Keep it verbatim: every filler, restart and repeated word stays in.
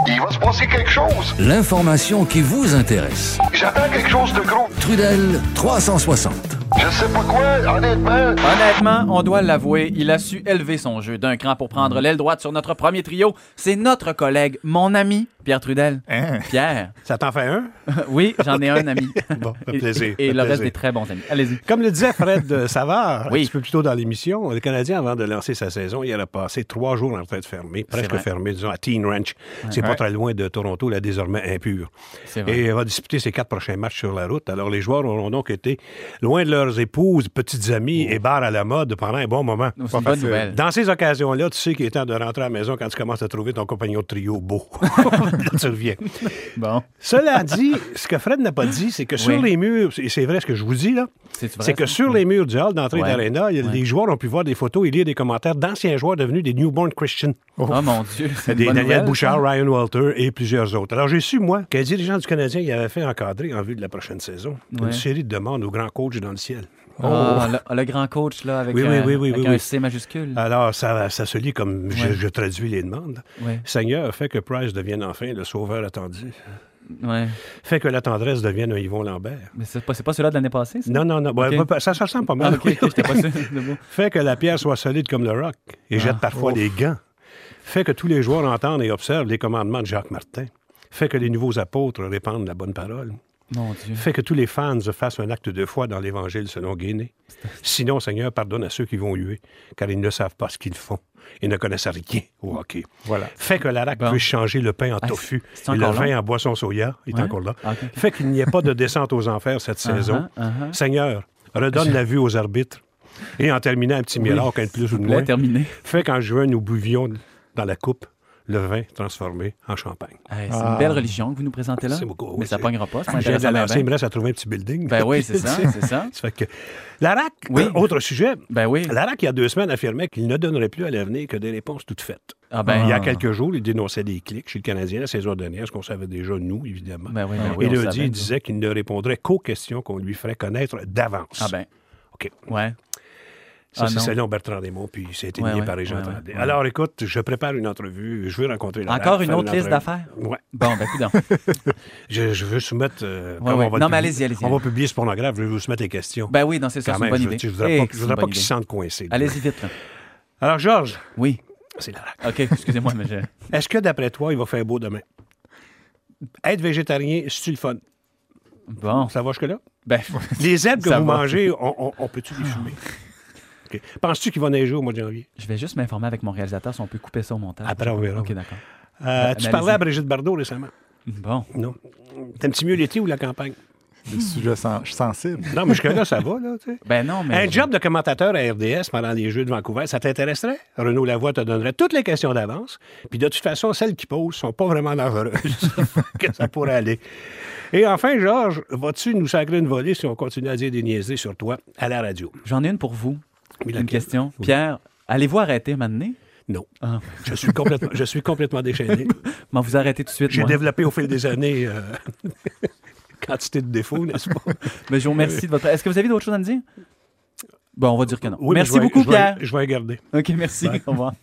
Il va se passer quelque chose. L'information qui vous intéresse. J'attends quelque chose de gros. Trudel trois cent soixante. Je sais pas quoi, honnêtement. Honnêtement, on doit l'avouer, il a su élever son jeu d'un cran pour prendre l'aile droite sur notre premier trio. C'est notre collègue, mon ami, Pierre Trudel. Hein? Pierre. Ça t'en fait un? Oui, j'en ai un ami. Bon, ça fait plaisir. Et, et fait le reste plaisir. des très bons amis. Allez-y. Comme le disait Fred Savard, Oui. un petit peu plus tôt dans l'émission, le Canadien, avant de lancer sa saison, il a passé trois jours en retraite fermée, presque vrai. fermée, disons, à Teen Ranch. C'est pas Ouais. très loin de Toronto, là, désormais impur. C'est vrai. Et il va disputer ses quatre prochains matchs sur la route. Alors, les joueurs auront donc été loin de leurs épouses, petites amies et bars à la mode pendant un bon moment. C'est une bonne nouvelle. Dans ces occasions-là, tu sais qu'il est temps de rentrer à la maison quand tu commences à trouver ton compagnon de trio beau. Là, tu reviens. Bon. Cela dit, ce que Fred n'a pas dit, c'est que sur Oui. les murs, et c'est vrai ce que je vous dis, là, C'est vrai, c'est que ça? sur les murs du hall d'entrée Ouais. d'Arena, il y a- Ouais. les joueurs ont pu voir des photos et lire des commentaires d'anciens joueurs devenus des newborn Christians. Oh mon Dieu, c'est une Des bonne Daniel nouvelle, Bouchard, ça. Ryan Walter et plusieurs autres. Alors, j'ai su, moi, qu'un dirigeant du Canadien il avait fait encadrer, en vue de la prochaine saison, Ouais. une série de demandes aux grands coachs dans le ciel. Ah, le, le grand coach, là, avec, Oui, oui, un, oui, oui, avec oui, un oui. C majuscule. Alors, ça, ça se lit comme je, Ouais. je traduis les demandes. Ouais. Seigneur, fait que Price devienne enfin le sauveur attendu. Ouais. Fait que la tendresse devienne un Yvon Lambert. Mais c'est pas, c'est pas celui-là de l'année passée, ça? Non, non, non. Ouais, Ok. ça, ça ressemble pas Ah, mal. OK, OK, j'étais pas sûr. C'est beau. Fait que la pierre soit solide comme le roc et jette Ah. parfois les gants. Fait que tous les joueurs entendent et observent les commandements de Jacques Martin. Fait que les nouveaux apôtres répandent la bonne parole. Mon Dieu. Fait que tous les fans fassent un acte de foi dans l'Évangile selon Guéné. Sinon, Seigneur, pardonne à ceux qui vont huer, car ils ne savent pas ce qu'ils font et ne connaissent rien au hockey. Voilà. Fait que l'Arac Bon. puisse changer le pain en Ah, tofu c'est et le encore vin long? en boisson soya. Il est Ouais. encore là. Ah, OK, OK. Fait qu'il n'y ait pas de descente aux enfers cette saison. Uh-huh, uh-huh. Seigneur, redonne la vue aux arbitres. Et en terminant, un petit miracle, un de plus ou de Là, moins. terminé. Fait qu'en juin, nous buvions dans la coupe le vin transformé en champagne. Hey, c'est Ah. une belle religion que vous nous présentez là. C'est beaucoup, oui, Mais ça c'est- pognera pas. C'est Je viens de intéressant, la ben, lancer, ben. il me reste à trouver un petit building. Ben oui, c'est ça, c'est ça. Ça fait que l'Arac, Oui. euh, autre sujet, Ben oui. l'Arac, il y a deux semaines, affirmait qu'il ne donnerait plus à l'avenir que des réponses toutes faites. Ah ben, Il y a quelques jours, il dénonçait des clics chez le Canadien la saison dernière, ce qu'on savait déjà, nous, évidemment. Ben oui, ben oui, Et on le savait, dit, il nous. disait qu'il ne répondrait qu'aux questions qu'on lui ferait connaître d'avance. Ah ben, OK. ouais. Ça, Ah c'est non. selon Bertrand Desmonts, puis ça a été Ouais, lié ouais, par Régent ouais, Tremblay. ouais, ouais. Alors, écoute, je prépare une entrevue. Je veux rencontrer l'Arac. Encore une faire autre liste entrevue. d'affaires? Ouais. Bon, ben, coudonc. Je, je veux soumettre... euh, Ouais, comme ouais. on va Non, le mais publier- allez-y, allez-y. On va publier ce pornographe, je vais vous soumettre les questions. Ben oui, non, c'est ça, Quand c'est une même, bonne je, idée. je voudrais Eh, pas, que je c'est voudrais une pas bonne qu'ils se idée. sentent coincés. Allez-y vite, là. Alors, Georges, Oui. c'est l'Arac. OK, excusez-moi, mais je... Est-ce que, d'après toi, il va faire beau demain? Être végétarien, c'est-tu le fun? Bon. Ça va jusque-là? Ben, Les herbes que Ça vous va. mangez, on, on- on peut-tu les fumer? OK. Penses-tu qu'il va neiger au mois de janvier? je vais juste m'informer avec mon réalisateur si on peut couper ça au montage. Après, on verra. OK, d'accord. Euh, Ben, tu mais parlais à allez-y. Brigitte Bardot récemment? Bon. Non. T'aimes-tu mieux l'été ou la campagne? Des sujets sen- sensibles. Non, mais jusque-là, ça va, là, tu sais. Ben non, mais... Un job de commentateur à R D S pendant les Jeux de Vancouver, ça t'intéresserait? Renaud Lavoie te donnerait toutes les questions d'avance. Puis de toute façon, celles qui posent sont pas vraiment dangereuses. que ça pourrait aller. Et enfin, Georges, vas-tu nous sacrer une volée si on continue à dire des niaiseries sur toi à la radio? J'en ai une pour vous. Oui, Une laquelle? question. Oui. Pierre, allez-vous arrêter maintenant? Non. Ah. Je suis complètement, je suis complètement déchaîné. Bon, vous arrêtez tout de suite, J'ai moi. développé au fil des années euh, quantité de défauts, n'est-ce pas? Mais je vous remercie de votre... Est-ce que vous avez d'autres choses à me dire? Bon, on va dire que non. Oui, mais Merci je vais- beaucoup, je vais- Pierre. Je vais garder. OK, merci. Bye. Au revoir.